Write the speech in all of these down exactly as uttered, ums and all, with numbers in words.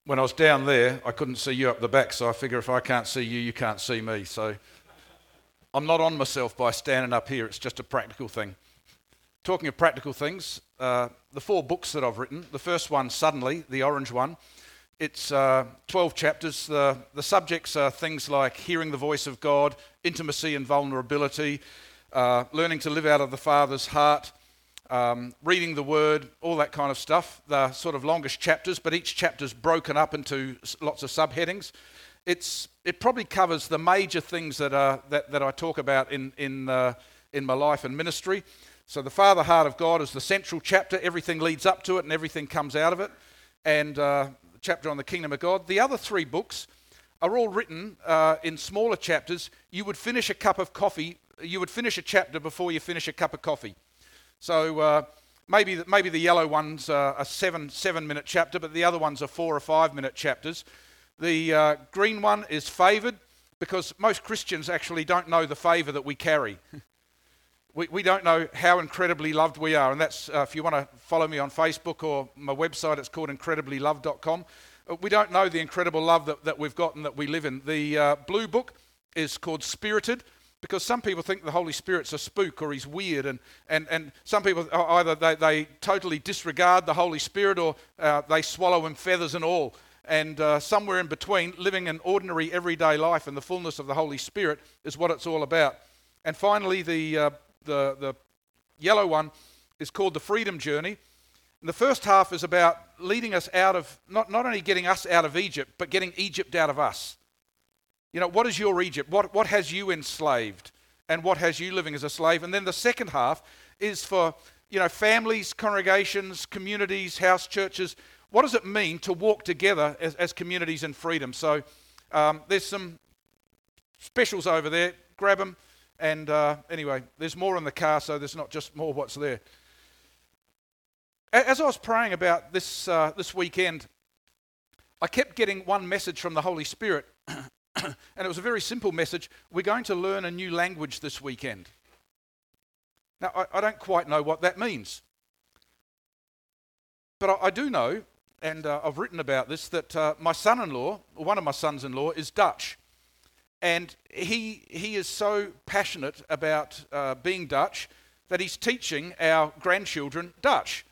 when I was down there, I couldn't see you up the back, so I figure if I can't see you, you can't see me. So I'm not on myself by standing up here. It's just a practical thing. Talking of practical things, uh, the four books that I've written, the first one, Suddenly, the orange one, it's uh, twelve chapters. The, the subjects are things like hearing the voice of God, intimacy and vulnerability, uh, learning to live out of the Father's heart, um, reading the Word, all that kind of stuff. They're sort of longish chapters, but each chapter's broken up into lots of subheadings. It's it probably covers the major things that are that, that I talk about in in uh, in my life and ministry. So the Father Heart of God is the central chapter. Everything leads up to it, and everything comes out of it. And uh, the chapter on the Kingdom of God. The other three books are all written uh, in smaller chapters. You would finish a cup of coffee. You would finish a chapter before you finish a cup of coffee. So uh, maybe the, maybe the yellow one's uh, a seven seven minute chapter, but the other ones are four or five minute chapters. The uh, green one is favoured because most Christians actually don't know the favour that we carry. we, we don't know how incredibly loved we are, and that's uh, if you want to follow me on Facebook or my website, it's called incredibly loved dot com. We don't know the incredible love that, that we've got and that we live in. The uh, blue book is called Spirited, because some people think the Holy Spirit's a spook or he's weird, and, and, and some people either they, they totally disregard the Holy Spirit or uh, they swallow him feathers and all. And uh, somewhere in between, living an ordinary everyday life in the fullness of the Holy Spirit is what it's all about. And finally, the uh, the the yellow one is called the Freedom Journey. And the first half is about leading us out of, not, not only getting us out of Egypt, but getting Egypt out of us. You know, what is your Egypt? What what has you enslaved? And what has you living as a slave? And then the second half is for, you know, families, congregations, communities, house churches. What does it mean to walk together as, as communities in freedom? So um, there's some specials over there. Grab them. And uh, anyway, there's more in the car, so there's not just more what's there. As I was praying about this uh, this weekend, I kept getting one message from the Holy Spirit. And it was a very simple message. We're going to learn a new language this weekend. Now, I, I don't quite know what that means. But I, I do know, and uh, I've written about this, that uh, my son-in-law, or one of my sons-in-law, is Dutch. And he he is so passionate about uh, being Dutch that he's teaching our grandchildren Dutch.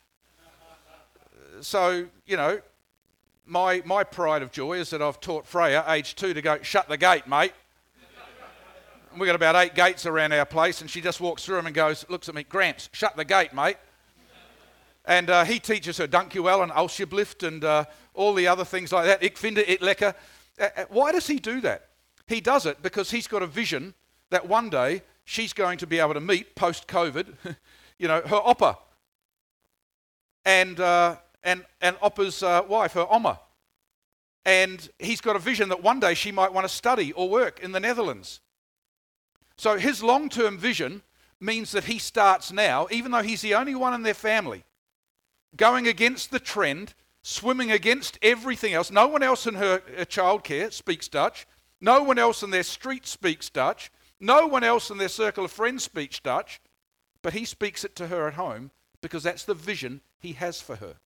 So, you know, My my pride of joy is that I've taught Freya, age two, to go, shut the gate, mate. And we've got about eight gates around our place, and she just walks through them and goes, looks at me, Gramps, shut the gate, mate. And uh, he teaches her Dankjewel and Alsjeblieft and uh, all the other things like that. Ik vind het lekker. Uh, why does he do that? He does it because he's got a vision that one day she's going to be able to meet, post-COVID, you know, her oppa. And... Uh, And, and Oppa's uh, wife, her Oma. And he's got a vision that one day she might want to study or work in the Netherlands. So his long-term vision means that he starts now, even though he's the only one in their family, going against the trend, swimming against everything else. No one else in her, her childcare speaks Dutch. No one else in their street speaks Dutch. No one else in their circle of friends speaks Dutch. But he speaks it to her at home because that's the vision he has for her.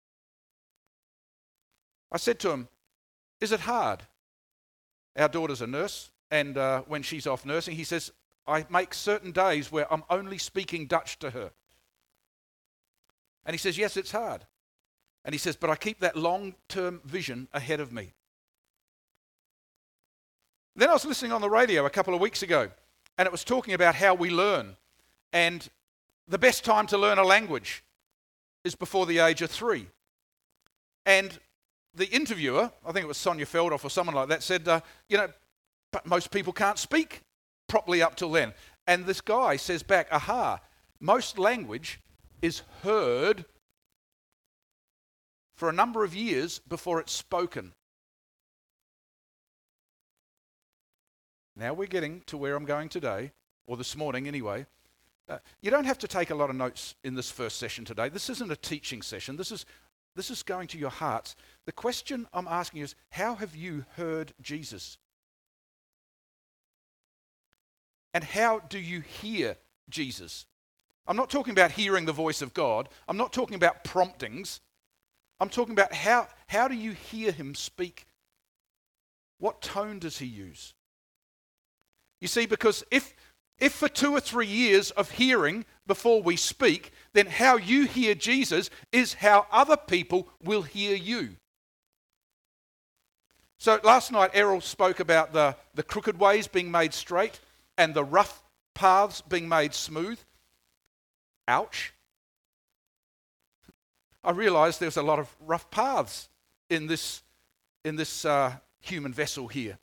I said to him, is it hard? Our daughter's a nurse, and uh, when she's off nursing, he says, I make certain days where I'm only speaking Dutch to her. And he says, yes, it's hard. And he says, but I keep that long-term vision ahead of me. Then I was listening on the radio a couple of weeks ago, and it was talking about how we learn. And the best time to learn a language is before the age of three. And the interviewer, I think it was Sonia Feldhoff or someone like that, said, uh, you know, but most people can't speak properly up till then. And this guy says back, aha, most language is heard for a number of years before it's spoken. Now we're getting to where I'm going today, or this morning anyway. Uh, you don't have to take a lot of notes in this first session today. This isn't a teaching session. This is This is going to your hearts. The question I'm asking you is, how have you heard Jesus? And how do you hear Jesus? I'm not talking about hearing the voice of God. I'm not talking about promptings. I'm talking about how, how do you hear him speak? What tone does he use? You see, because if, if for two or three years of hearing before we speak, then how you hear Jesus is how other people will hear you. So last night Errol spoke about the, the crooked ways being made straight and the rough paths being made smooth. Ouch. I realised there's a lot of rough paths in this, in this uh, human vessel here.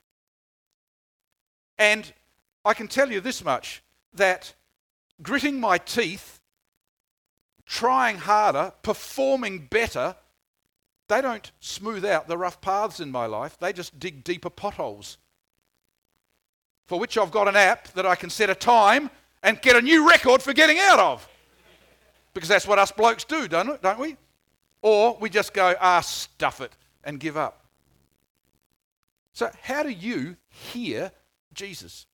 And I can tell you this much, that gritting my teeth, trying harder, performing better, they don't smooth out the rough paths in my life. They just dig deeper potholes, for which I've got an app that I can set a time and get a new record for getting out of. Because that's what us blokes do, don't it? Don't we? Or we just go, ah, stuff it, and give up. So how do you hear Jesus?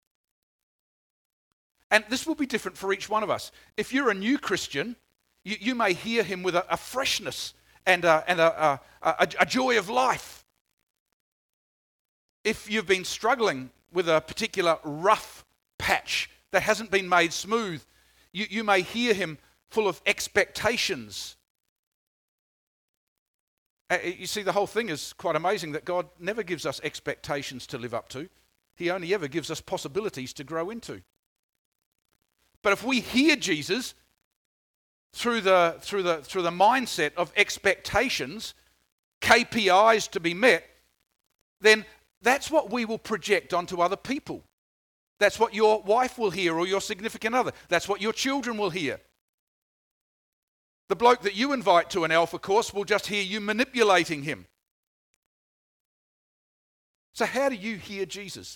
And this will be different for each one of us. If you're a new Christian, you, you may hear him with a, a freshness and, a, and a, a, a, a joy of life. If you've been struggling with a particular rough patch that hasn't been made smooth, you, you may hear him full of expectations. Uh, you see, the whole thing is quite amazing that God never gives us expectations to live up to. He only ever gives us possibilities to grow into. But if we hear Jesus through the, through the, through the mindset of expectations, K P Is to be met, then that's what we will project onto other people. That's what your wife will hear or your significant other. That's what your children will hear. The bloke that you invite to an alpha course will just hear you manipulating him. So how do you hear Jesus?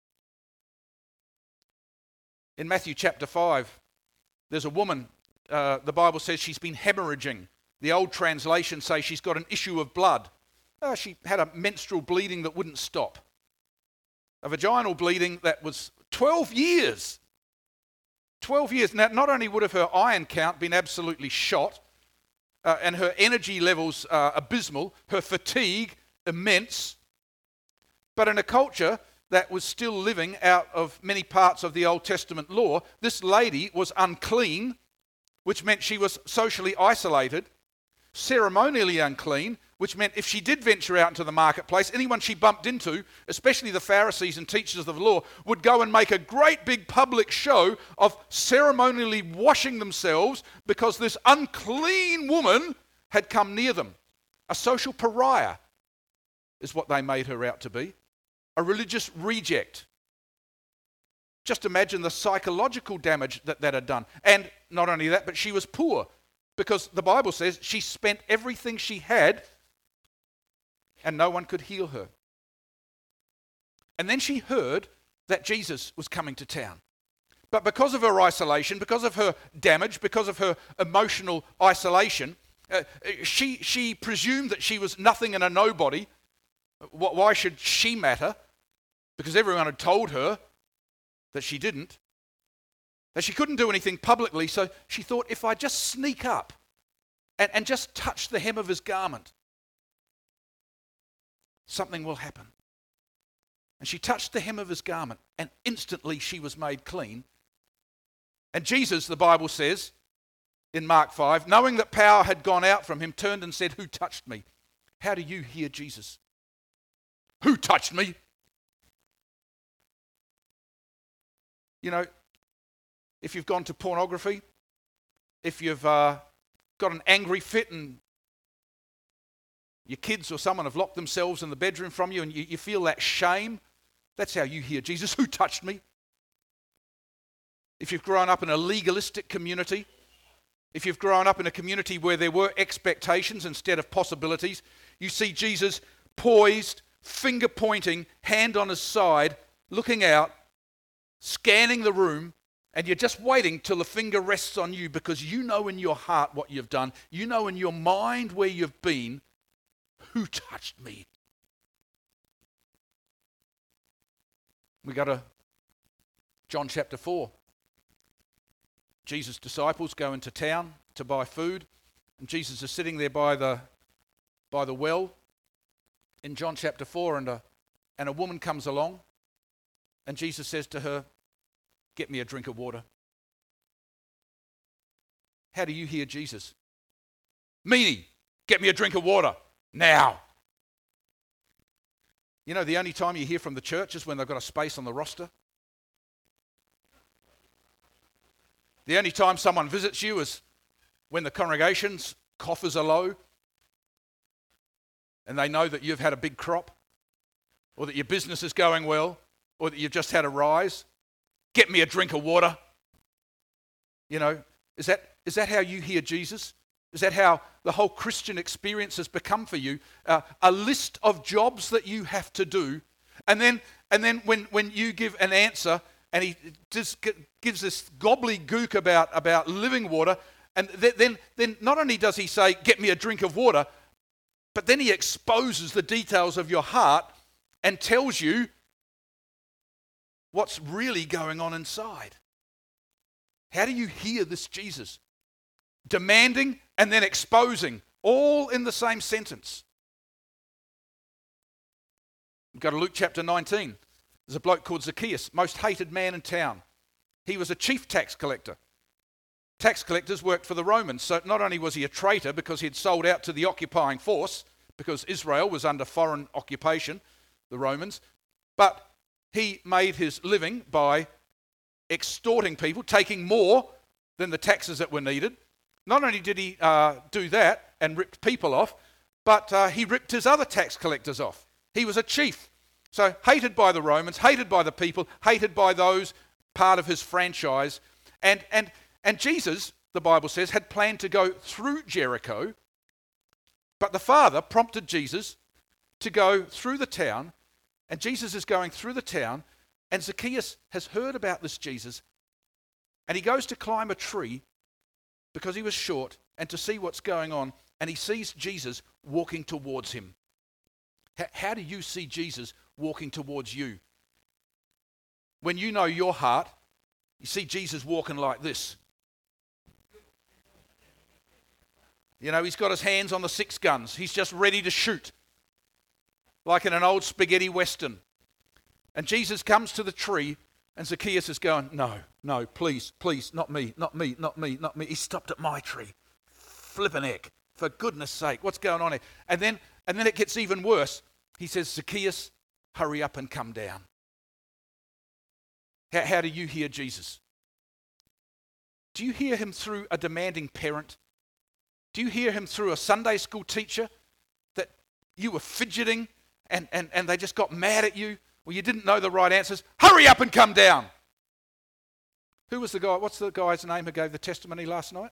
In Matthew chapter five, there's a woman, uh, the Bible says she's been hemorrhaging. The old translations say she's got an issue of blood. Uh, she had a menstrual bleeding that wouldn't stop. A vaginal bleeding that was twelve years. twelve years. Now, not only would have her iron count been absolutely shot, uh, and her energy levels uh, abysmal, her fatigue immense, but in a culture that was still living out of many parts of the Old Testament law, this lady was unclean, which meant she was socially isolated, ceremonially unclean, which meant if she did venture out into the marketplace, anyone she bumped into, especially the Pharisees and teachers of the law, would go and make a great big public show of ceremonially washing themselves because this unclean woman had come near them. A social pariah is what they made her out to be. A religious reject. Just imagine the psychological damage that that had done. And not only that, but she was poor, because the Bible says she spent everything she had and no one could heal her. And then she heard that Jesus was coming to town. But because of her isolation, because of her damage, because of her emotional isolation, uh, she, she presumed that she was nothing and a nobody. Why should she matter? Because everyone had told her that she didn't. That she couldn't do anything publicly, so she thought, if I just sneak up and, and just touch the hem of his garment, something will happen. And she touched the hem of his garment, and instantly she was made clean. And Jesus, the Bible says, in Mark five, knowing that power had gone out from him, turned and said, "Who touched me?" How do you hear Jesus? Who touched me? You know, if you've gone to pornography, if you've uh, got an angry fit and your kids or someone have locked themselves in the bedroom from you and you, you feel that shame, that's how you hear Jesus. Who touched me? If you've grown up in a legalistic community, if you've grown up in a community where there were expectations instead of possibilities, you see Jesus poised, finger pointing, hand on his side, looking out, scanning the room, and you're just waiting till the finger rests on you because you know in your heart what you've done. You know in your mind where you've been. Who touched me? We go to John chapter four. Jesus' disciples go into town to buy food, and Jesus is sitting there by the by the well in John chapter four, and a, and a woman comes along, and Jesus says to her, "Get me a drink of water." How do you hear Jesus? "Meanie, get me a drink of water, now." You know, the only time you hear from the church is when they've got a space on the roster. The only time someone visits you is when the congregation's coffers are low and they know that you've had a big crop, or that your business is going well, or that you've just had a rise. "Get me a drink of water." You know, is that is that how you hear Jesus? Is that how the whole Christian experience has become for you? Uh, a list of jobs that you have to do, and then and then when, when you give an answer, and he just gives this gobbledygook about, about living water, and th- then then not only does he say, "Get me a drink of water," but then he exposes the details of your heart and tells you what's really going on inside. How do you hear this Jesus? Demanding and then exposing, all in the same sentence. We've got to Luke chapter nineteen. There's a bloke called Zacchaeus, most hated man in town. He was a chief tax collector. Tax collectors worked for the Romans, so not only was he a traitor because he had sold out to the occupying force, because Israel was under foreign occupation, the Romans, but he made his living by extorting people, taking more than the taxes that were needed. Not only did he uh, do that and ripped people off, but uh, he ripped his other tax collectors off. He was a chief. So hated by the Romans, hated by the people, hated by those part of his franchise. And, and, and Jesus, the Bible says, had planned to go through Jericho, but the Father prompted Jesus to go through the town, and Jesus is going through the town, and Zacchaeus has heard about this Jesus, and he goes to climb a tree because he was short, and to see what's going on, and he sees Jesus walking towards him. H- how do you see Jesus walking towards you? When you know your heart, you see Jesus walking like this. You know, he's got his hands on the six guns. He's just ready to shoot, like in an old spaghetti western. And Jesus comes to the tree, and Zacchaeus is going, "No, no, please, please, not me, not me, not me, not me." He stopped at my tree. Flippin' heck, for goodness sake, what's going on here? And then, and then it gets even worse. He says, "Zacchaeus, hurry up and come down." How, how do you hear Jesus? Do you hear him through a demanding parent? Do you hear him through a Sunday school teacher that you were fidgeting and, and, and they just got mad at you? Or you didn't know the right answers? Hurry up and come down. Who was the guy? What's the guy's name who gave the testimony last night?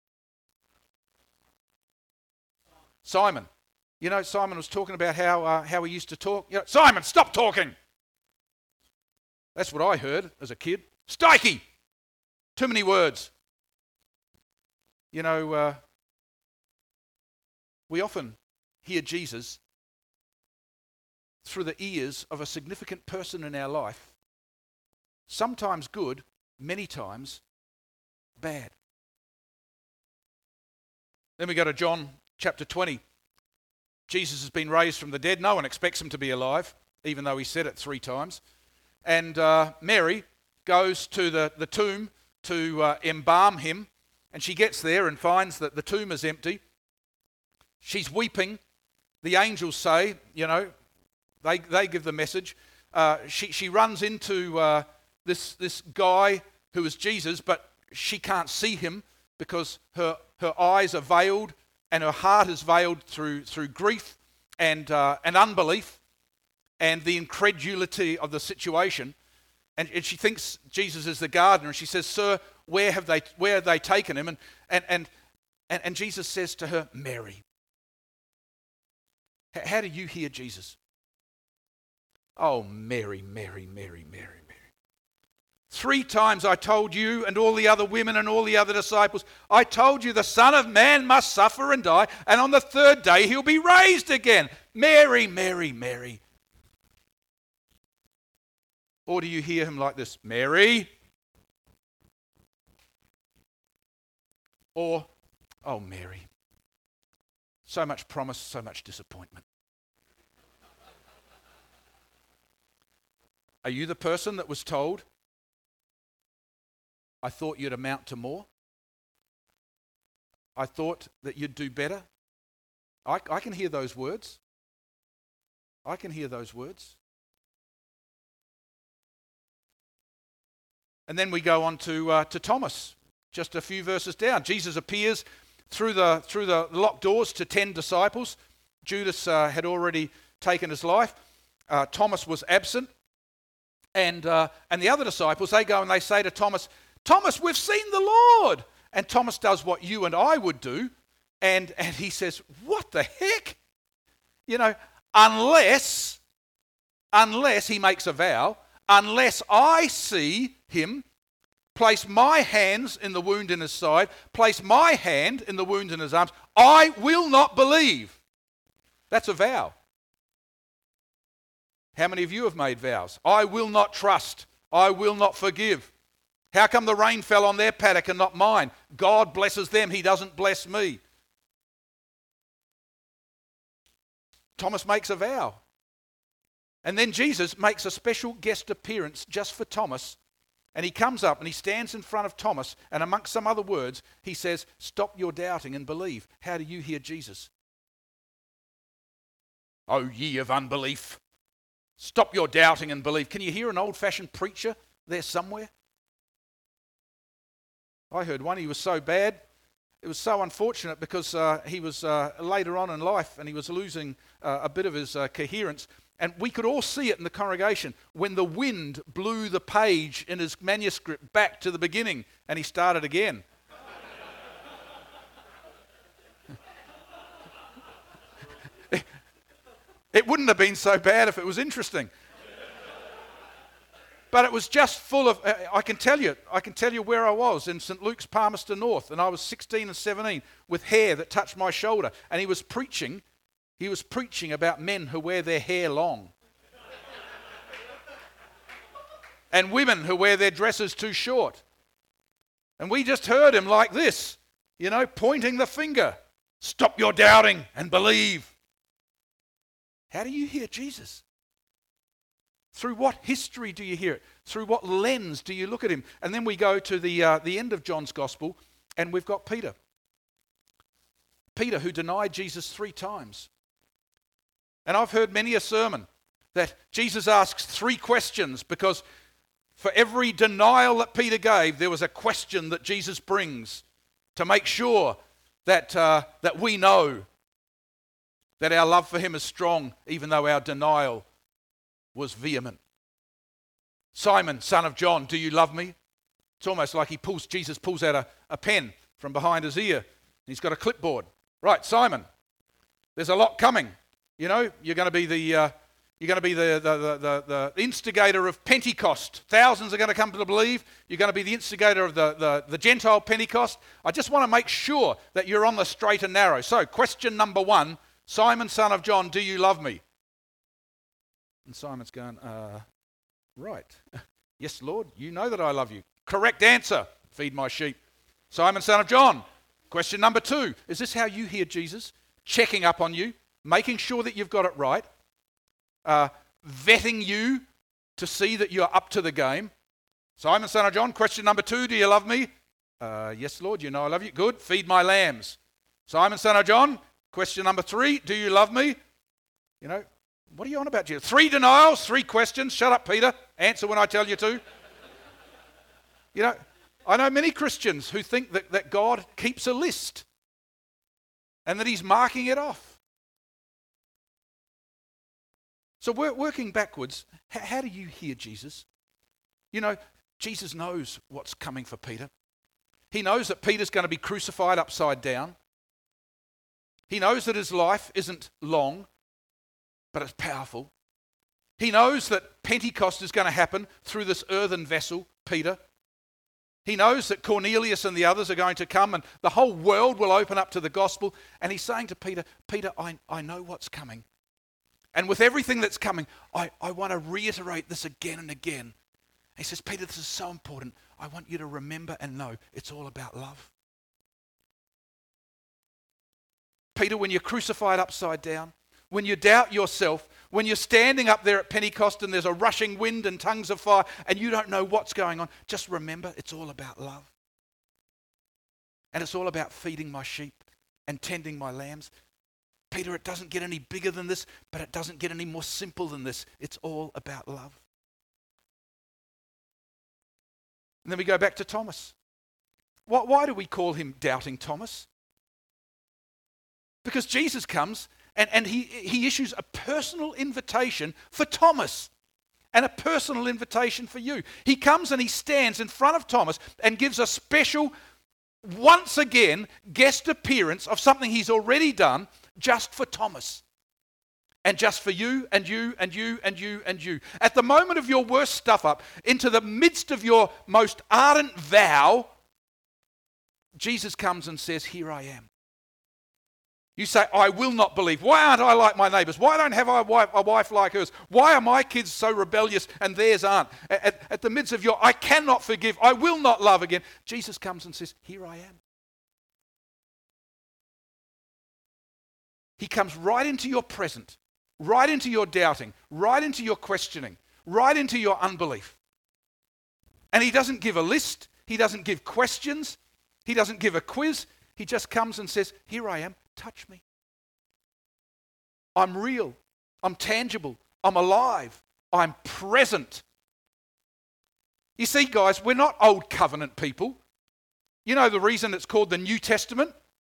Simon. You know, Simon was talking about how uh, how he used to talk. You know, "Simon, stop talking." That's what I heard as a kid. "Stikey! Too many words." You know, uh, we often hear Jesus through the ears of a significant person in our life, sometimes good, many times bad. Then we go to John chapter twenty. Jesus has been raised from the dead. No one expects him to be alive, even though he said it three times. And uh, Mary goes to the, the tomb to uh, embalm him, and she gets there and finds that the tomb is empty. She's weeping. The angels say, you know, they they give the message. Uh, she she runs into uh, this this guy who is Jesus, but she can't see him because her her eyes are veiled and her heart is veiled through through grief and uh, and unbelief and the incredulity of the situation. And, and she thinks Jesus is the gardener, and she says, "Sir, where have they where have they taken him?" And and and and, and Jesus says to her, "Mary." H- how do you hear Jesus? "Oh, Mary, Mary, Mary, Mary, Mary. Three times I told you and all the other women and all the other disciples, I told you the Son of Man must suffer and die, and on the third day he'll be raised again. Mary, Mary, Mary." Or do you hear him like this? "Mary." Or, "Oh, Mary, So much promise, so much disappointment. Are you the person that was told, I thought you'd amount to more? I thought that you'd do better? I, I can hear those words. I can hear those words. And then we go on to uh, to Thomas, just a few verses down. Jesus appears through the through the locked doors to ten disciples. Judas uh, had already taken his life. Uh, Thomas was absent, and uh, and the other disciples, they go and they say to Thomas, "Thomas, we've seen the Lord." And Thomas does what you and I would do, and and he says, "What the heck?" You know, unless unless he makes a vow, unless I see him place my hands in the wound in his side, place my hand in the wound in his arms, I will not believe. That's a vow. How many of you have made vows? I will not trust. I will not forgive. How come the rain fell on their paddock and not mine? God blesses them. He doesn't bless me. Thomas makes a vow. And then Jesus makes a special guest appearance just for Thomas. And he comes up and he stands in front of Thomas, and amongst some other words, he says, "Stop your doubting and believe." How do you hear Jesus? "O ye of unbelief, stop your doubting and believe." Can you hear an old-fashioned preacher there somewhere? I heard one, he was so bad, it was so unfortunate because uh, he was uh, later on in life and he was losing uh, a bit of his uh, coherence. And we could all see it in the congregation when the wind blew the page in his manuscript back to the beginning and he started again. It wouldn't have been so bad if it was interesting. But it was just full of, uh, I can tell you, I can tell you where I was in St Luke's, Palmerston North, and I was sixteen and seventeen with hair that touched my shoulder. And he was preaching, he was preaching about men who wear their hair long. And women who wear their dresses too short. And we just heard him like this, you know, pointing the finger. Stop your doubting and believe. How do you hear Jesus? Through what history do you hear it? Through what lens do you look at him? And then we go to the uh, the end of John's Gospel, and we've got Peter. Peter, who denied Jesus three times. And I've heard many a sermon that Jesus asks three questions because for every denial that Peter gave, there was a question that Jesus brings to make sure that uh, that we know that our love for him is strong, even though our denial was vehement. Simon, son of John, do you love me? It's almost like he pulls, Jesus pulls out a, a pen from behind his ear. He's got a clipboard. Right, Simon, there's a lot coming. You know, you're going to be the uh, you're going to be the the, the the the instigator of Pentecost. Thousands are going to come to believe. You're going to be the instigator of the, the, the Gentile Pentecost. I just want to make sure that you're on the straight and narrow. So, question number one, Simon, son of John, do you love me? And Simon's going, uh, right. Yes, Lord, you know that I love you. Correct answer. Feed my sheep. Simon, son of John. Question number two. Is this how you hear Jesus? Checking up on you, making sure that you've got it right, uh, vetting you to see that you're up to the game. Simon, son of John. Question number two. Do you love me? Uh, yes, Lord, you know I love you. Good. Feed my lambs. Simon, son of John. Question number three. Do you love me? You know, what are you on about, Jesus? Three denials, three questions. Shut up, Peter. Answer when I tell you to. You know, I know many Christians who think that, that God keeps a list and that he's marking it off. So we're working backwards. How, how do you hear Jesus? You know, Jesus knows what's coming for Peter. He knows that Peter's going to be crucified upside down. He knows that his life isn't long, but it's powerful. He knows that Pentecost is going to happen through this earthen vessel, Peter. He knows that Cornelius and the others are going to come and the whole world will open up to the gospel. And he's saying to Peter, Peter, I, I know what's coming. And with everything that's coming, I, I want to reiterate this again and again. He says, Peter, this is so important. I want you to remember and know it's all about love. Peter, when you're crucified upside down, when you doubt yourself, when you're standing up there at Pentecost and there's a rushing wind and tongues of fire and you don't know what's going on, just remember it's all about love. And it's all about feeding my sheep and tending my lambs. Peter, it doesn't get any bigger than this, but it doesn't get any more simple than this. It's all about love. And then we go back to Thomas. Why, why do we call him Doubting Thomas? Because Jesus comes and, and he, he issues a personal invitation for Thomas and a personal invitation for you. He comes and he stands in front of Thomas and gives a special, once again, guest appearance of something he's already done just for Thomas. And just for you and you and you and you and you. At the moment of your worst stuff up, into the midst of your most ardent vow, Jesus comes and says, here I am. You say, I will not believe. Why aren't I like my neighbours? Why don't I have a wife, a wife like hers? Why are my kids so rebellious and theirs aren't? At, at, at the midst of your, I cannot forgive, I will not love again. Jesus comes and says, here I am. He comes right into your present, right into your doubting, right into your questioning, right into your unbelief. And he doesn't give a list, he doesn't give questions, he doesn't give a quiz. He just comes and says, here I am. Touch me. I'm real. I'm tangible. I'm alive. I'm present. You see, guys, we're not old covenant people. You know the reason it's called the New Testament?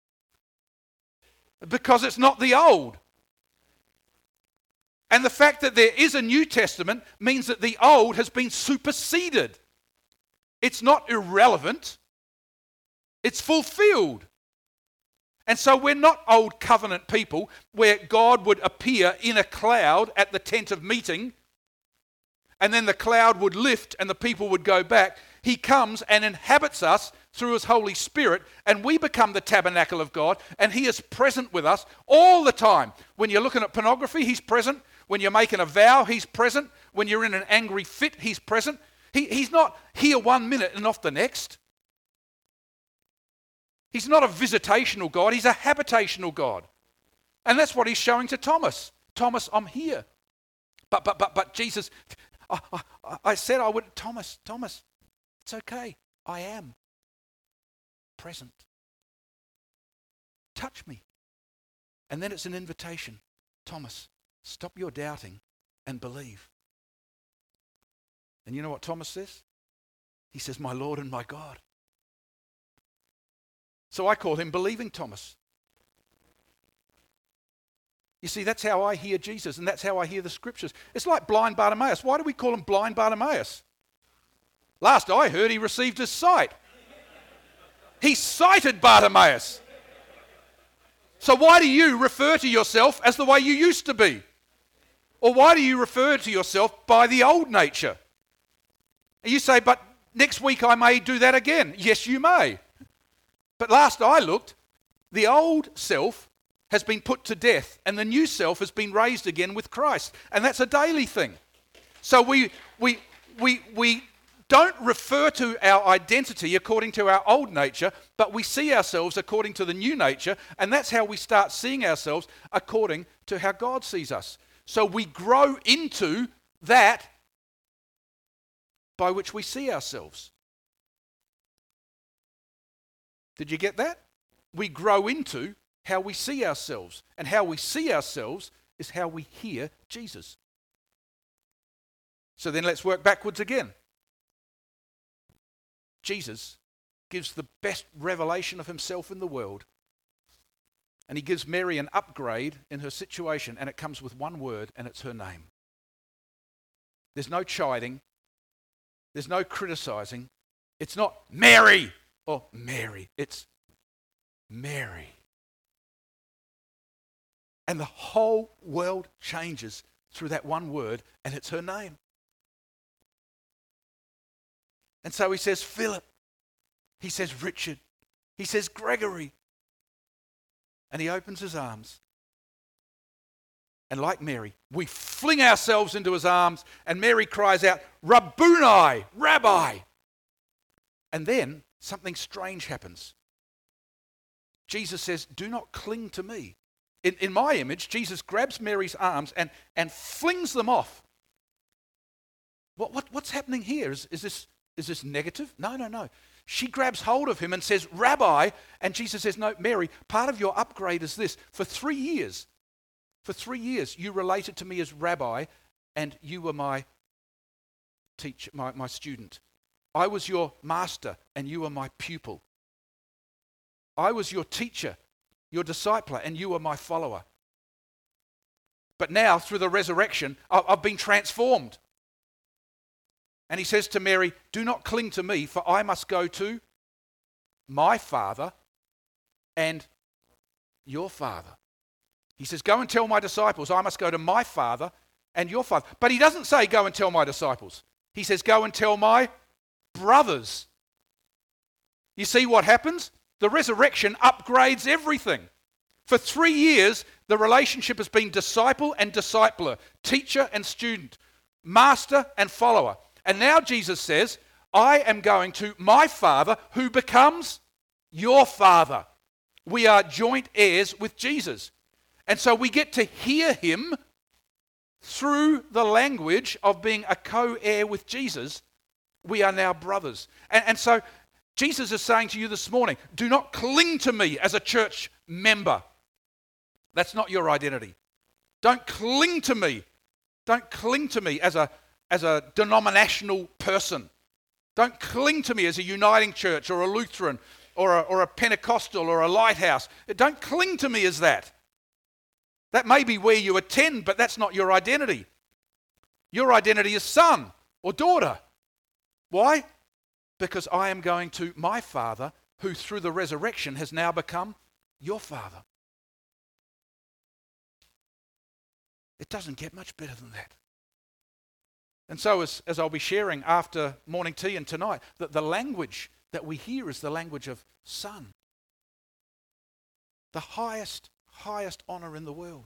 Because it's not the old. And the fact that there is a New Testament means that the old has been superseded. It's not irrelevant. It's fulfilled. And so we're not old covenant people where God would appear in a cloud at the tent of meeting and then the cloud would lift and the people would go back. He comes and inhabits us through his Holy Spirit and we become the tabernacle of God and he is present with us all the time. When you're looking at pornography, he's present. When you're making a vow, he's present. When you're in an angry fit, he's present. He, he's not here one minute and off the next. He's not a visitational God, he's a habitational God. And that's what he's showing to Thomas. Thomas, I'm here. But but but but Jesus, I, I, I said I would, Thomas, Thomas, it's okay. I am present. Touch me. And then it's an invitation. Thomas, stop your doubting and believe. And you know what Thomas says? He says, my Lord and my God. So I call him Believing Thomas. You see, that's how I hear Jesus and that's how I hear the scriptures. It's like blind Bartimaeus. Why do we call him blind Bartimaeus? Last I heard, he received his sight. He sighted Bartimaeus. So why do you refer to yourself as the way you used to be? Or why do you refer to yourself by the old nature? And you say, but next week I may do that again. Yes, you may. But last I looked, the old self has been put to death and the new self has been raised again with Christ. And that's a daily thing. So we we we we don't refer to our identity according to our old nature, but we see ourselves according to the new nature, and that's how we start seeing ourselves according to how God sees us. So we grow into that by which we see ourselves. Did you get that? We grow into how we see ourselves. And how we see ourselves is how we hear Jesus. So then let's work backwards again. Jesus gives the best revelation of himself in the world. And he gives Mary an upgrade in her situation. And it comes with one word, and it's her name. There's no chiding. There's no criticizing. It's not Mary. Oh, Mary. It's Mary. And the whole world changes through that one word, and it's her name. And so he says Philip. He says Richard. He says Gregory. And he opens his arms. And like Mary, we fling ourselves into his arms, and Mary cries out, Rabboni, Rabbi. And then something strange happens. Jesus says, do not cling to me. In, in my image, Jesus grabs Mary's arms and, and flings them off. What, what, what's happening here? Is, is, this, is this negative? No, no, no. She grabs hold of him and says, Rabbi, and Jesus says, no, Mary, part of your upgrade is this. For three years, for three years, you related to me as Rabbi, and you were my teacher, my, my student. I was your master, and you were my pupil. I was your teacher, your discipler, and you were my follower. But now, through the resurrection, I've been transformed. And he says to Mary, do not cling to me, for I must go to my Father and your Father. He says, go and tell my disciples, I must go to my Father and your Father. But he doesn't say, go and tell my disciples. He says, go and tell my brothers. You see what happens? The resurrection upgrades everything. For three years, the relationship has been disciple and discipler, teacher and student, master and follower. And now Jesus says, I am going to my Father who becomes your Father. We are joint heirs with Jesus. And so we get to hear him through the language of being a co-heir with Jesus. We are now brothers. And, and so Jesus is saying to you this morning, do not cling to me as a church member. That's not your identity. Don't cling to me. Don't cling to me as a as a denominational person. Don't cling to me as a uniting church or a Lutheran or a, or a Pentecostal or a lighthouse. Don't cling to me as that. That may be where you attend, but that's not your identity. Your identity is son or daughter. Why? Because I am going to my Father, who through the resurrection has now become your Father. It doesn't get much better than that. And so as, as I'll be sharing after morning tea and tonight, that the language that we hear is the language of son. The highest, highest honor in the world.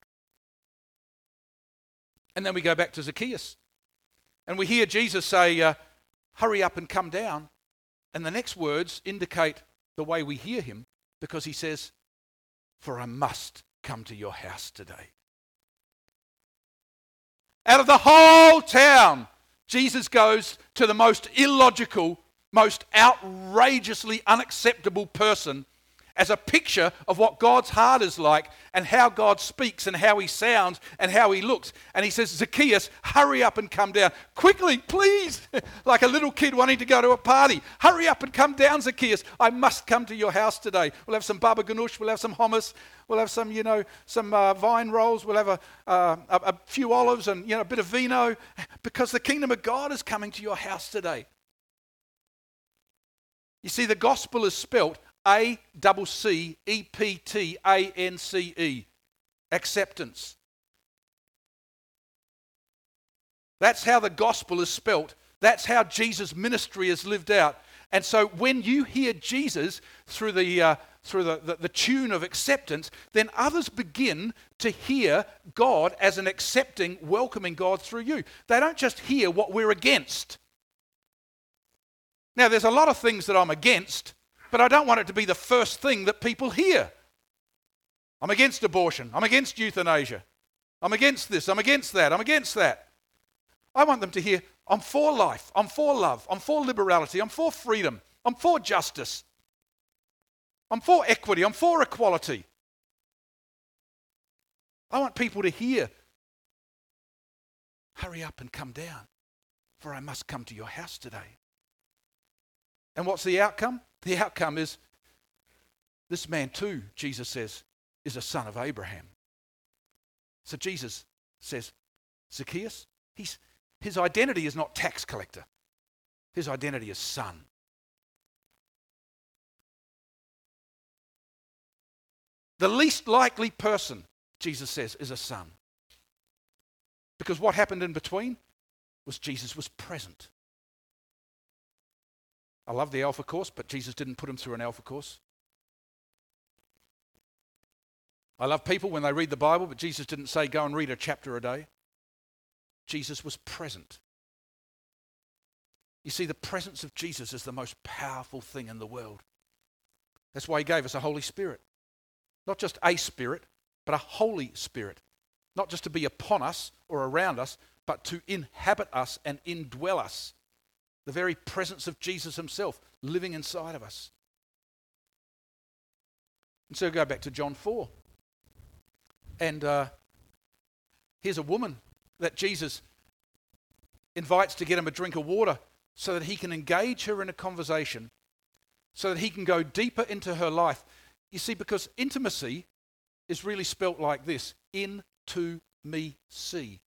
And then we go back to Zacchaeus. And we hear Jesus say, uh, hurry up and come down. And the next words indicate the way we hear him, because he says, for I must come to your house today. Out of the whole town, Jesus goes to the most illogical, most outrageously unacceptable person as a picture of what God's heart is like and how God speaks and how he sounds and how he looks. And he says, Zacchaeus, hurry up and come down. Quickly, please. Like a little kid wanting to go to a party. Hurry up and come down, Zacchaeus. I must come to your house today. We'll have some baba ganoush. We'll have some hummus. We'll have some, you know, some uh, vine rolls. We'll have a, uh, a, a few olives and, you know, a bit of vino, because the kingdom of God is coming to your house today. You see, the gospel is spelt A C C E P T A N C E. Acceptance. That's how the gospel is spelt. That's how Jesus' ministry is lived out. And so when you hear Jesus through the uh, through the, the, the tune of acceptance, then others begin to hear God as an accepting, welcoming God through you. They don't just hear what we're against. Now, there's a lot of things that I'm against, but I don't want it to be the first thing that people hear. I'm against abortion. I'm against euthanasia. I'm against this. I'm against that. I'm against that. I want them to hear, I'm for life. I'm for love. I'm for liberality. I'm for freedom. I'm for justice. I'm for equity. I'm for equality. I want people to hear, hurry up and come down, for I must come to your house today. And what's the outcome? The outcome is, this man too, Jesus says, is a son of Abraham. So Jesus says, Zacchaeus, he's, his identity is not tax collector. His identity is son. The least likely person, Jesus says, is a son. Because what happened in between was Jesus was present. I love the Alpha course, but Jesus didn't put him through an Alpha course. I love people when they read the Bible, but Jesus didn't say, go and read a chapter a day. Jesus was present. You see, the presence of Jesus is the most powerful thing in the world. That's why he gave us a Holy Spirit. Not just a spirit, but a Holy Spirit. Not just to be upon us or around us, but to inhabit us and indwell us. The very presence of Jesus himself living inside of us. And so go back to John four. And uh, here's a woman that Jesus invites to get him a drink of water so that he can engage her in a conversation, so that he can go deeper into her life. You see, because intimacy is really spelt like this: into me see.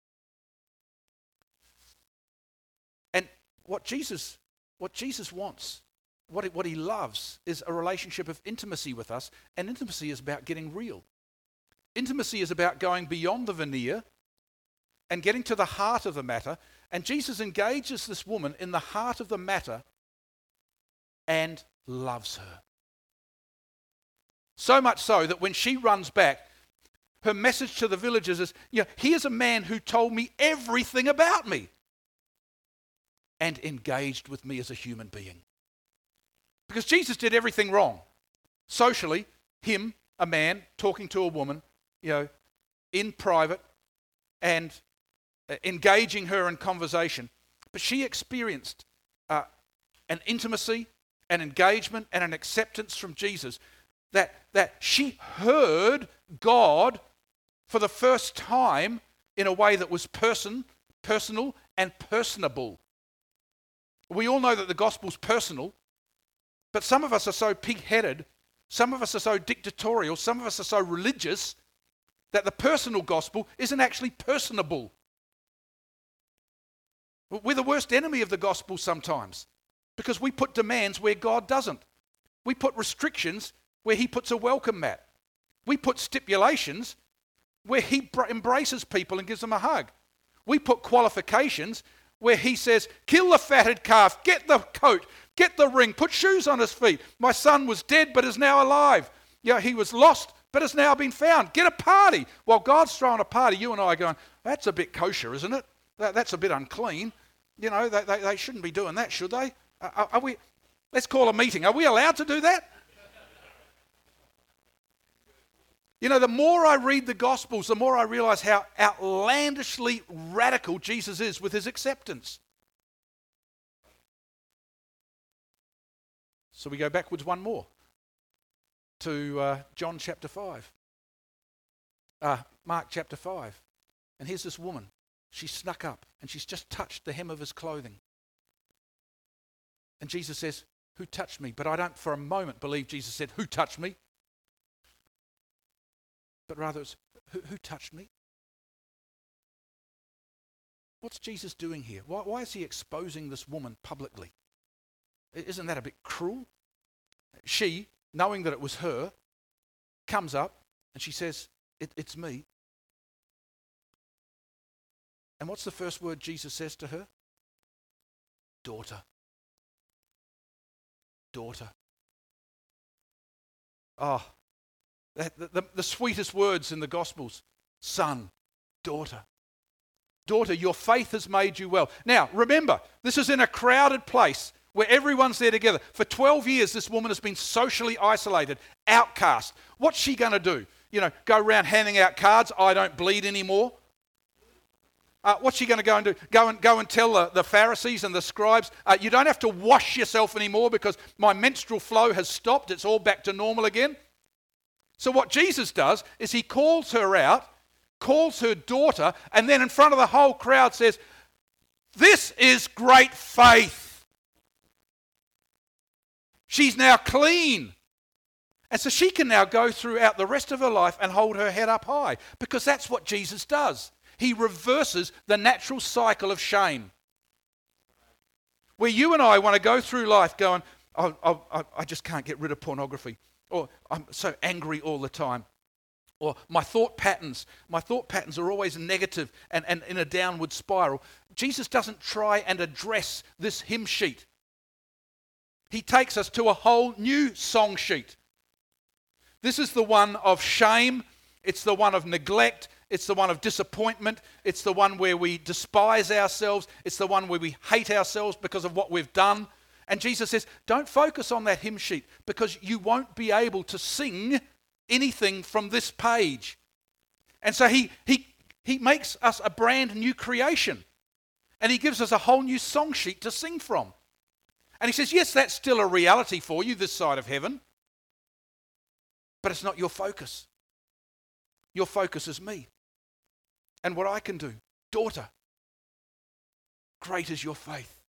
And what Jesus, what Jesus wants, what he, what he loves, is a relationship of intimacy with us. And intimacy is about getting real. Intimacy is about going beyond the veneer and getting to the heart of the matter. And Jesus engages this woman in the heart of the matter and loves her. So much so that when she runs back, her message to the villagers is, you know, here's a man who told me everything about me and engaged with me as a human being. Because Jesus did everything wrong. Socially, him, a man, talking to a woman, you know, in private and uh, engaging her in conversation. But she experienced uh, an intimacy, an engagement, and an acceptance from Jesus that, that she heard God for the first time in a way that was person, personal and personable. We all know that the gospel's personal, but some of us are so pig-headed, some of us are so dictatorial, some of us are so religious that the personal gospel isn't actually personable. We're the worst enemy of the gospel sometimes because we put demands where God doesn't. We put restrictions where he puts a welcome mat. We put stipulations where he br- embraces people and gives them a hug. We put qualifications where he says, kill the fatted calf, get the coat, get the ring, put shoes on his feet. My son was dead but is now alive. Yeah, he was lost but has now been found. Get a party. While God's throwing a party, you and I are going, that's a bit kosher, isn't it? That, that's a bit unclean. You know, they, they, they shouldn't be doing that, should they? Are, are we? Let's call a meeting. Are we allowed to do that? You know, the more I read the Gospels, the more I realize how outlandishly radical Jesus is with his acceptance. So we go backwards one more to uh, John chapter five. Uh, Mark chapter five. And here's this woman. She snuck up and she's just touched the hem of his clothing. And Jesus says, who touched me? But I don't for a moment believe Jesus said, who touched me? But rather it's, who, who touched me? What's Jesus doing here? Why, why is he exposing this woman publicly? Isn't that a bit cruel? She, knowing that it was her, comes up and she says, it, it's me. And what's the first word Jesus says to her? Daughter. Daughter. Oh, the, the, the sweetest words in the Gospels. Son, daughter. Daughter, your faith has made you well. Now, remember, this is in a crowded place where everyone's there together. For twelve years, this woman has been socially isolated, outcast. What's she going to do? You know, go around handing out cards, I don't bleed anymore? Uh, what's she going to go and do? Go and go and tell the, the Pharisees and the scribes, uh, you don't have to wash yourself anymore because my menstrual flow has stopped. It's all back to normal again. So what Jesus does is he calls her out, calls her daughter, and then in front of the whole crowd says, this is great faith. She's now clean. And so she can now go throughout the rest of her life and hold her head up high because that's what Jesus does. He reverses the natural cycle of shame. Where you and I want to go through life going, oh, oh, oh, I just can't get rid of pornography. Or I'm so angry all the time. Or my thought patterns, my thought patterns are always negative and, and in a downward spiral. Jesus doesn't try and address this hymn sheet. He takes us to a whole new song sheet. This is the one of shame. It's the one of neglect. It's the one of disappointment. It's the one where we despise ourselves. It's the one where we hate ourselves because of what we've done. And Jesus says, don't focus on that hymn sheet because you won't be able to sing anything from this page. And so he, he, he makes us a brand new creation. And he gives us a whole new song sheet to sing from. And he says, yes, that's still a reality for you this side of heaven. But it's not your focus. Your focus is me. And what I can do. Daughter, great is your faith.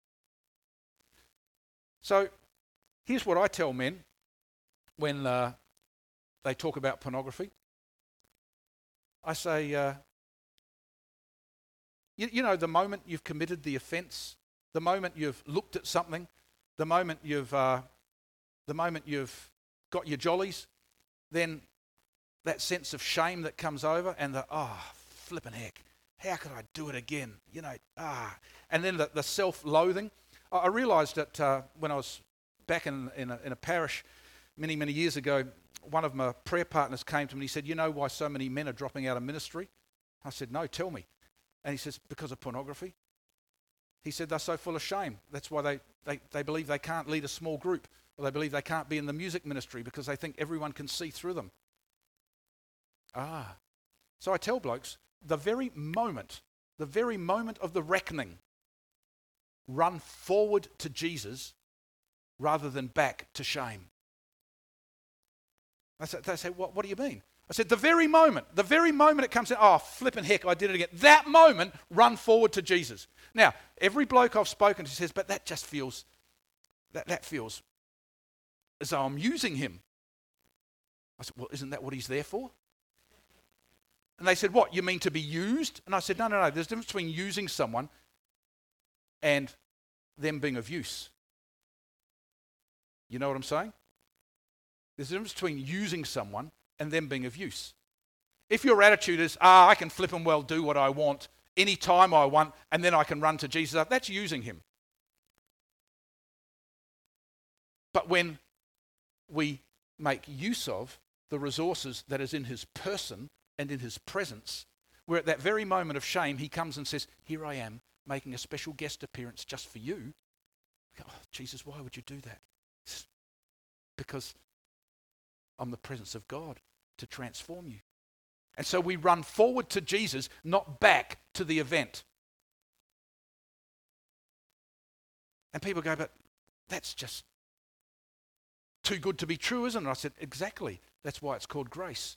So here's what I tell men when uh, they talk about pornography. I say, uh, you, you know, the moment you've committed the offence, the moment you've looked at something, the moment you've, uh, the moment you've got your jollies, then that sense of shame that comes over and the, oh, flippin' heck, how could I do it again? You know, ah. And then the, the self-loathing. I, I realised that uh, when I was back in, in, a, in a parish many, many years ago, one of my prayer partners came to me and he said, you know why so many men are dropping out of ministry? I said, no, tell me. And he says, because of pornography. He said, they're so full of shame. That's why they, they, they believe they can't lead a small group, or they believe they can't be in the music ministry because they think everyone can see through them. Ah. So I tell blokes, the very moment, the very moment of the reckoning, run forward to Jesus rather than back to shame. I said, they say, what, what do you mean? I said, the very moment, the very moment it comes in, oh, flipping heck, I did it again. That moment, run forward to Jesus. Now, every bloke I've spoken to says, but that just feels, that, that feels as though I'm using him. I said, well, isn't that what he's there for? And they said, what, you mean to be used? And I said, no, no, no, there's a difference between using someone and them being of use. You know what I'm saying? There's a difference between using someone and them being of use. If your attitude is, ah, I can flip and well do what I want, anytime I want, and then I can run to Jesus, that's using him. But when we make use of the resources that is in his person and in his presence, where at that very moment of shame, he comes and says, here I am, making a special guest appearance just for you. Oh, Jesus, why would you do that? Because I'm the presence of God to transform you. And so we run forward to Jesus, not back to the event. And people go, but that's just too good to be true, isn't it? I said, exactly. That's why it's called grace.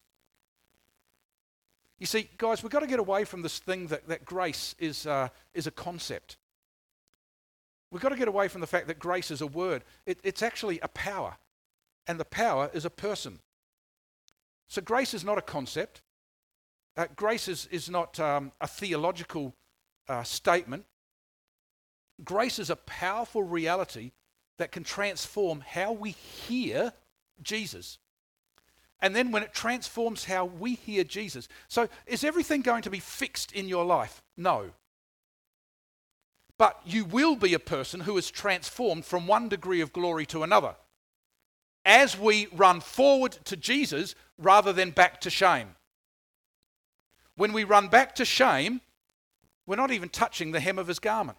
You see, guys, we've got to get away from this thing that, that grace is, uh, is a concept. We've got to get away from the fact that grace is a word. It, it's actually a power. And the power is a person. So grace is not a concept. Uh, grace is, is not um, a theological uh, statement. Grace is a powerful reality that can transform how we hear Jesus. And then when it transforms how we hear Jesus. So is everything going to be fixed in your life? No. But you will be a person who is transformed from one degree of glory to another, as we run forward to Jesus rather than back to shame. When we run back to shame, we're not even touching the hem of his garment.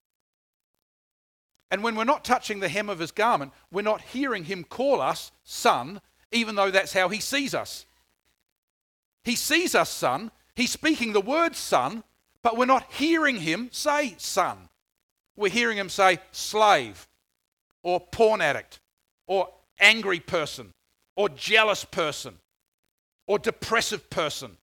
And when we're not touching the hem of his garment, we're not hearing him call us son, even though that's how he sees us. He sees us son, he's speaking the word son, but we're not hearing him say son. We're hearing him say slave, or porn addict, or angry person, or jealous person, or depressive person.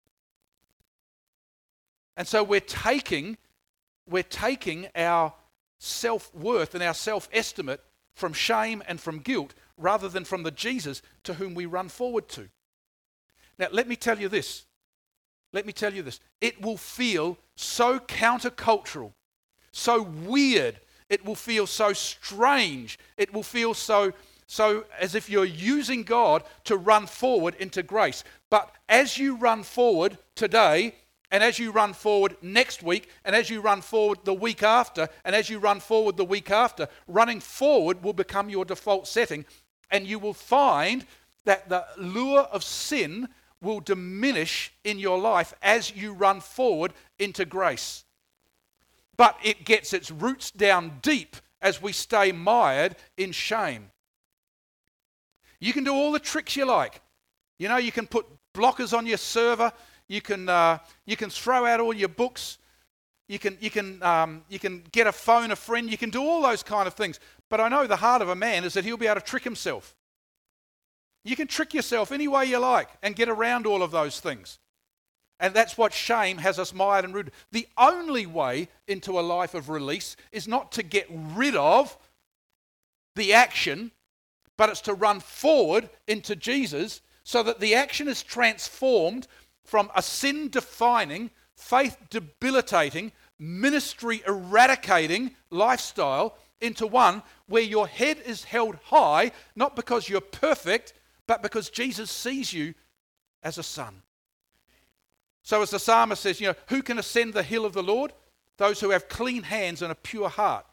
And so we're taking, we're taking our self-worth and our self-estimate from shame and from guilt rather than from the Jesus to whom we run forward to. Now, let me tell you this. Let me tell you this. It will feel so countercultural, so weird. It will feel so strange. It will feel so So as if you're using God to run forward into grace. But as you run forward today, and as you run forward next week, and as you run forward the week after, and as you run forward the week after, running forward will become your default setting. And you will find that the lure of sin will diminish in your life as you run forward into grace. But it gets its roots down deep as we stay mired in shame. You can do all the tricks you like. You know, you can put blockers on your server. You can uh, you can throw out all your books. You can you can um, you can get a phone a friend. You can do all those kind of things. But I know the heart of a man is that he'll be able to trick himself. You can trick yourself any way you like and get around all of those things. And that's what shame has us mired and rooted. The only way into a life of release is not to get rid of the action, but it's to run forward into Jesus so that the action is transformed from a sin-defining, faith-debilitating, ministry-eradicating lifestyle into one where your head is held high, not because you're perfect, but because Jesus sees you as a son. So as the psalmist says, you know, who can ascend the hill of the Lord? Those who have clean hands and a pure heart.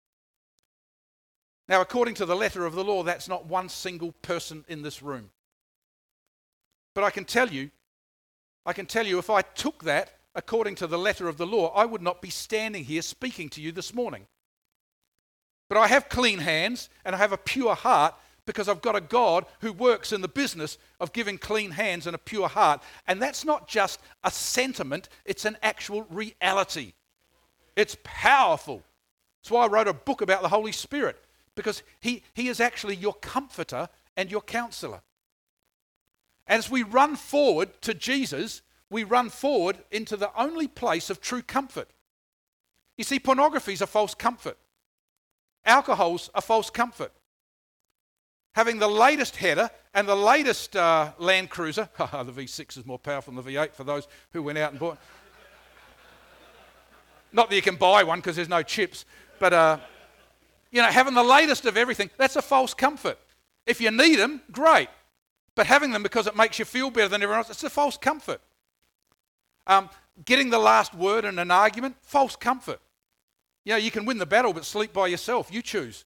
Now, according to the letter of the law, that's not one single person in this room. But I can tell you, I can tell you if I took that according to the letter of the law, I would not be standing here speaking to you this morning. But I have clean hands and I have a pure heart because I've got a God who works in the business of giving clean hands and a pure heart. And that's not just a sentiment, it's an actual reality. It's powerful. That's why I wrote a book about the Holy Spirit, because he, he is actually your comforter and your counselor. As we run forward to Jesus, we run forward into the only place of true comfort. You see, pornography is a false comfort. Alcohol's a false comfort. Having the latest header and the latest uh, Land Cruiser, the V six is more powerful than the V eight for those who went out and bought. Not that you can buy one because there's no chips, but uh, you know, having the latest of everything, that's a false comfort. If you need them, great. But having them because it makes you feel better than everyone else, it's a false comfort. Um, getting the last word in an argument, false comfort. You know, you can win the battle but sleep by yourself. You choose.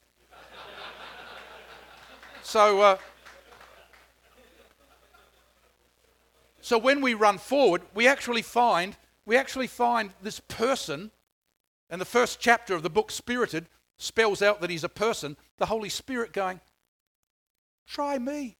So, uh, so when we run forward, we actually find we actually find this person, and the first chapter of the book, Spirited, spells out that he's a person. The Holy Spirit going, try me.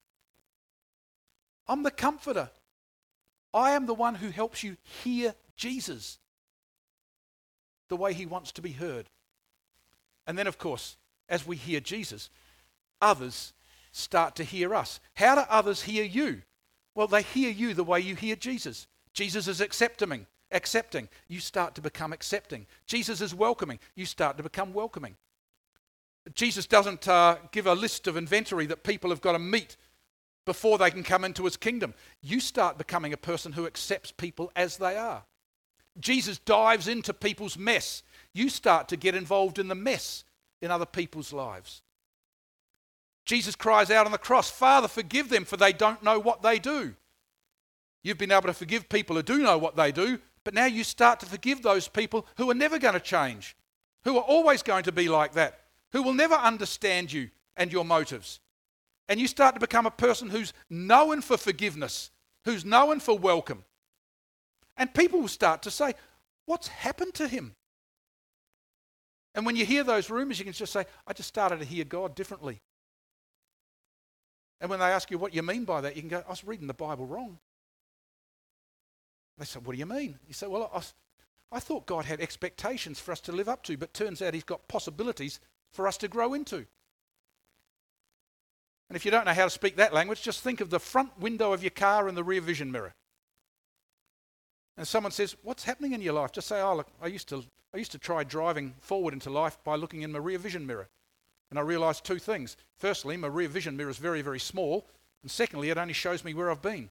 I'm the comforter. I am the one who helps you hear Jesus the way he wants to be heard. And then, of course, as we hear Jesus, others start to hear us. How do others hear you? Well, they hear you the way you hear Jesus. Jesus is accepting. Accepting. You start to become accepting. Jesus is welcoming. You start to become welcoming. Jesus doesn't uh, give a list of inventory that people have got to meet before they can come into his kingdom. You start becoming a person who accepts people as they are. Jesus dives into people's mess. You start to get involved in the mess in other people's lives. Jesus cries out on the cross, Father, forgive them, for they don't know what they do. You've been able to forgive people who do know what they do, but now you start to forgive those people who are never going to change, who are always going to be like that, who will never understand you and your motives. And you start to become a person who's known for forgiveness, who's known for welcome. And people will start to say, what's happened to him? And when you hear those rumors, you can just say, I just started to hear God differently. And when they ask you what you mean by that, you can go, I was reading the Bible wrong. They say, what do you mean? You say, well, I, I thought God had expectations for us to live up to, but turns out he's got possibilities for us to grow into. And if you don't know how to speak that language, just think of the front window of your car and the rear vision mirror. And someone says, what's happening in your life? Just say, oh, look, I used to, I used to try driving forward into life by looking in my rear vision mirror. And I realised two things. Firstly, my rear vision mirror is very, very small. And secondly, it only shows me where I've been.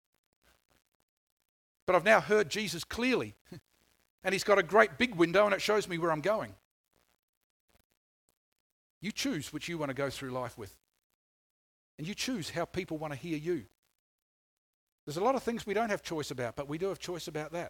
But I've now heard Jesus clearly. And he's got a great big window and it shows me where I'm going. You choose which you want to go through life with. And you choose how people want to hear you. There's a lot of things we don't have choice about, but we do have choice about that.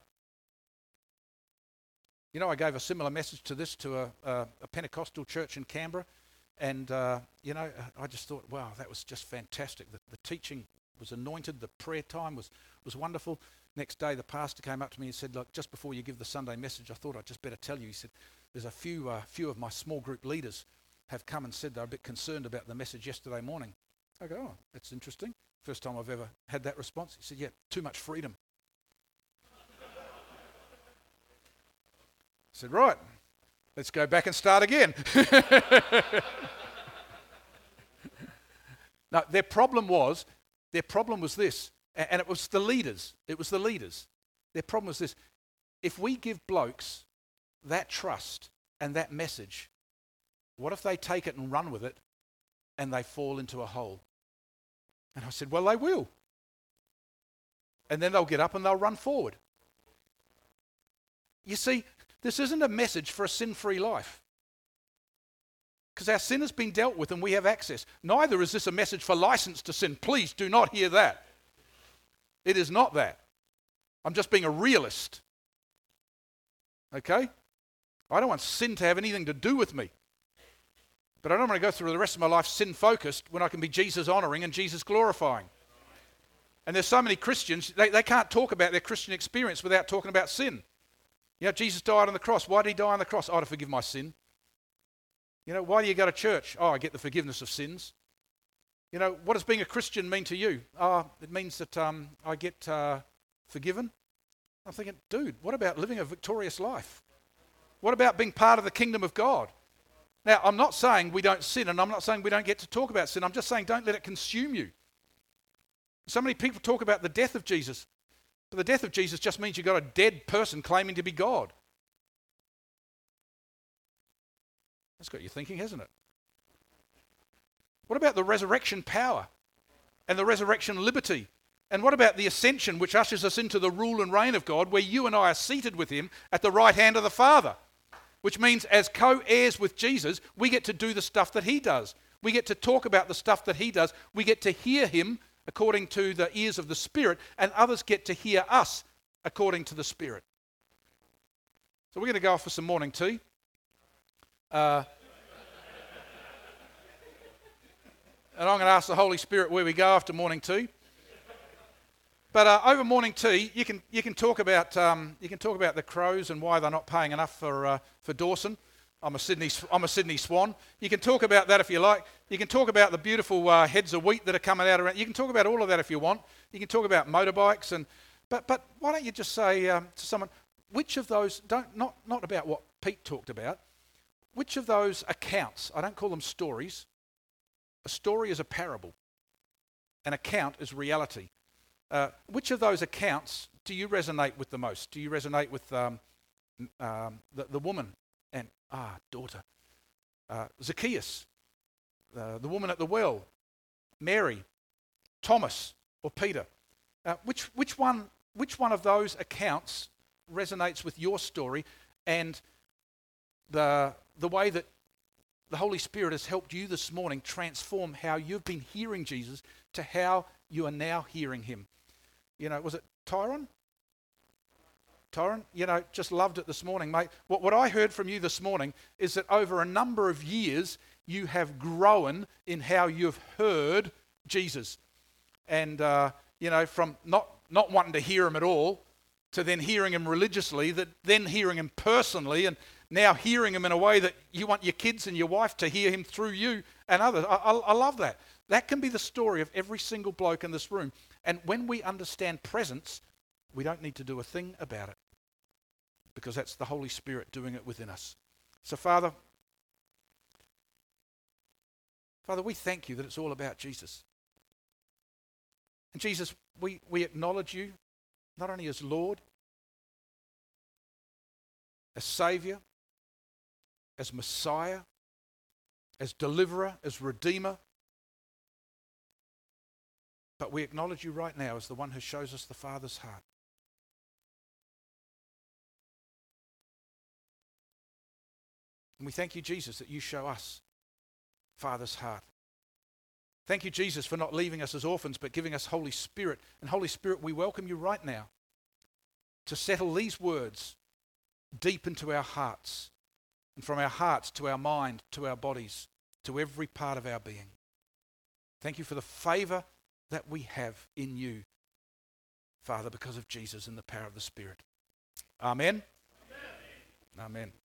You know, I gave a similar message to this to a, a, a Pentecostal church in Canberra. And, uh, you know, I just thought, wow, that was just fantastic. The, the teaching was anointed. The prayer time was, was wonderful. Next day, the pastor came up to me and said, look, just before you give the Sunday message, I thought I'd just better tell you. He said, there's a few, uh, few of my small group leaders have come and said they're a bit concerned about the message yesterday morning. I go, oh, that's interesting. First time I've ever had that response. He said, yeah, too much freedom. I said, right, let's go back and start again. No, their problem was, their problem was this, and it was the leaders. It was the leaders. Their problem was this. If we give blokes that trust and that message, what if they take it and run with it and they fall into a hole? And I said, well, they will. And then they'll get up and they'll run forward. You see, this isn't a message for a sin-free life. Because our sin has been dealt with and we have access. Neither is this a message for license to sin. Please do not hear that. It is not that. I'm just being a realist. Okay? I don't want sin to have anything to do with me. But I don't want to go through the rest of my life sin-focused when I can be Jesus-honouring and Jesus-glorifying. And there's so many Christians, they, they can't talk about their Christian experience without talking about sin. You know, Jesus died on the cross. Why did he die on the cross? Oh, to forgive my sin. You know, why do you go to church? Oh, I get the forgiveness of sins. You know, what does being a Christian mean to you? Oh, it means that um, I get uh, forgiven. I'm thinking, dude, what about living a victorious life? What about being part of the kingdom of God? Now, I'm not saying we don't sin, and I'm not saying we don't get to talk about sin. I'm just saying don't let it consume you. So many people talk about the death of Jesus, but the death of Jesus just means you've got a dead person claiming to be God. That's got you thinking, hasn't it? What about the resurrection power and the resurrection liberty? And what about the ascension, which ushers us into the rule and reign of God, where you and I are seated with him at the right hand of the Father? Which means as co-heirs with Jesus, we get to do the stuff that he does. We get to talk about the stuff that he does. We get to hear him according to the ears of the Spirit, and others get to hear us according to the Spirit. So we're going to go off for some morning tea. Uh, and I'm going to ask the Holy Spirit where we go after morning tea. But uh, over morning tea, you can you can talk about um, you can talk about the Crows and why they're not paying enough for uh, for Dawson. I'm a Sydney I'm a Sydney Swan. You can talk about that if you like. You can talk about the beautiful uh, heads of wheat that are coming out around. You can talk about all of that if you want. You can talk about motorbikes and but but why don't you just say um, to someone, which of those don't not not about what Pete talked about. Which of those accounts? I don't call them stories. A story is a parable. An account is reality. Uh, which of those accounts do you resonate with the most? Do you resonate with um, um, the, the woman and, ah, daughter, uh, Zacchaeus, uh, the woman at the well, Mary, Thomas, or Peter? Uh, which, which, one, which one of those accounts resonates with your story and the, the way that the Holy Spirit has helped you this morning transform how you've been hearing Jesus to how you are now hearing him? You know, was it Tyrone? Tyrone, you know, just loved it this morning, mate. What, what I heard from you this morning is that over a number of years, you have grown in how you've heard Jesus. And, uh, you know, from not, not wanting to hear him at all to then hearing him religiously, that then hearing him personally, and now hearing him in a way that you want your kids and your wife to hear him through you and others. I, I, I love that. That can be the story of every single bloke in this room. And when we understand presence, we don't need to do a thing about it, because that's the Holy Spirit doing it within us. So Father, Father, we thank you that it's all about Jesus. And Jesus, we, we acknowledge you not only as Lord, as Saviour, as Messiah, as Deliverer, as Redeemer, but we acknowledge you right now as the one who shows us the Father's heart. And we thank you, Jesus, that you show us Father's heart. Thank you, Jesus, for not leaving us as orphans, but giving us Holy Spirit. And Holy Spirit, we welcome you right now to settle these words deep into our hearts, and from our hearts to our mind, to our bodies, to every part of our being. Thank you for the favour that we have in you, Father, because of Jesus and the power of the Spirit. Amen. Amen. Amen.